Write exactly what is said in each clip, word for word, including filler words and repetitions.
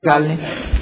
Galli.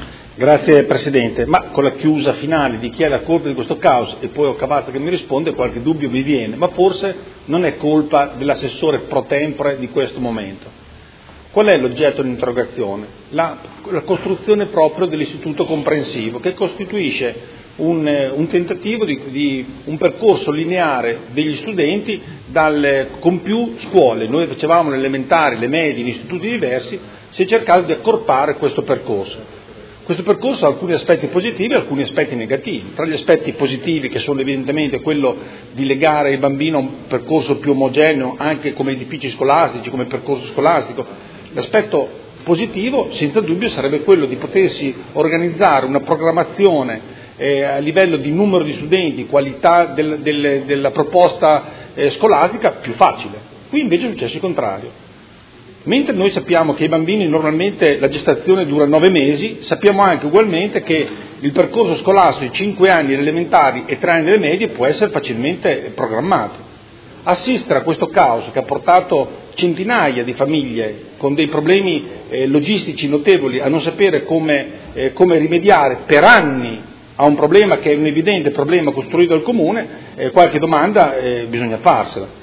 Grazie Presidente, ma con la chiusa finale di chi è la colpa di questo caos e poi ho cavato che mi risponde, qualche dubbio mi viene, ma forse non è colpa dell'assessore pro tempore di questo momento. Qual è l'oggetto dell'interrogazione? La, la costruzione proprio dell'istituto comprensivo, che costituisce un, un tentativo di, di un percorso lineare degli studenti dal, con più scuole. Noi facevamo le elementari, le medie, in istituti diversi, si è cercato di accorpare questo percorso. Questo percorso ha alcuni aspetti positivi e alcuni aspetti negativi. Tra gli aspetti positivi, che sono evidentemente quello di legare il bambino a un percorso più omogeneo, anche come edifici scolastici, come percorso scolastico, l'aspetto positivo senza dubbio sarebbe quello di potersi organizzare una programmazione eh, a livello di numero di studenti, qualità del, del, della proposta eh, scolastica più facile. Qui invece è successo il contrario. Mentre noi sappiamo che i bambini normalmente la gestazione dura nove mesi, sappiamo anche ugualmente che il percorso scolastico di cinque anni delle elementari e tre anni delle medie può essere facilmente programmato. Assistere a questo caos che ha portato centinaia di famiglie con dei problemi eh, logistici notevoli a non sapere come, eh, come rimediare per anni a un problema che è un evidente problema costruito dal Comune, eh, qualche domanda eh, bisogna farsela.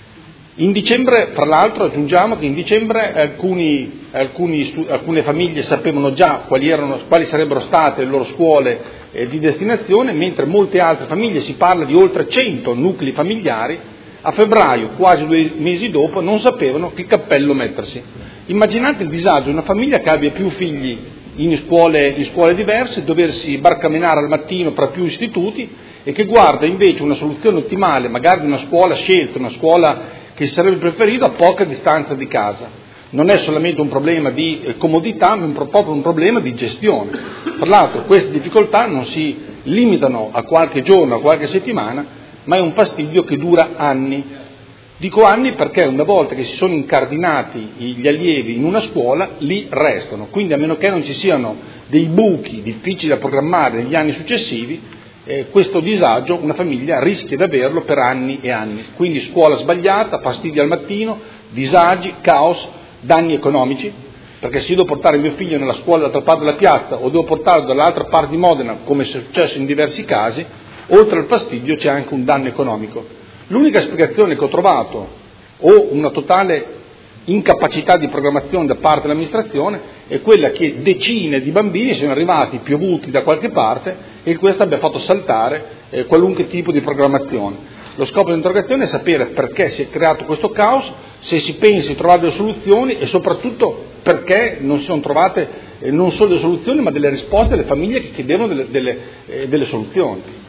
In dicembre, tra l'altro, aggiungiamo che in dicembre alcuni, alcuni, alcune famiglie sapevano già quali, erano, quali sarebbero state le loro scuole eh, di destinazione, mentre molte altre famiglie, si parla di oltre cento nuclei familiari, a febbraio, quasi due mesi dopo, non sapevano che cappello mettersi. Immaginate il disagio di una famiglia che abbia più figli in scuole, in scuole diverse, doversi barcamenare al mattino tra più istituti e che guarda invece una soluzione ottimale, magari di una scuola scelta, una scuola che sarebbe preferito a poca distanza di casa. Non è solamente un problema di eh, comodità, ma è un, proprio un problema di gestione. Tra l'altro queste difficoltà non si limitano a qualche giorno, a qualche settimana, ma è un fastidio che dura anni. Dico anni perché una volta che si sono incardinati gli allievi in una scuola, lì restano. Quindi a meno che non ci siano dei buchi difficili da programmare negli anni successivi, Eh, questo disagio una famiglia rischia di averlo per anni e anni. Quindi scuola sbagliata, fastidi al mattino, disagi, caos, danni economici, perché se io devo portare mio figlio nella scuola dall'altra parte della piazza o devo portarlo dall'altra parte di Modena, come è successo in diversi casi, oltre al fastidio c'è anche un danno economico. L'unica spiegazione che ho trovato, o una totale incapacità di programmazione da parte dell'amministrazione, è quella che decine di bambini sono arrivati piovuti da qualche parte e questo abbia fatto saltare eh, qualunque tipo di programmazione. Lo scopo dell'interrogazione è sapere perché si è creato questo caos, se si pensa di trovare delle soluzioni e soprattutto perché non si sono trovate eh, non solo delle soluzioni ma delle risposte alle famiglie che chiedevano delle, delle, eh, delle soluzioni.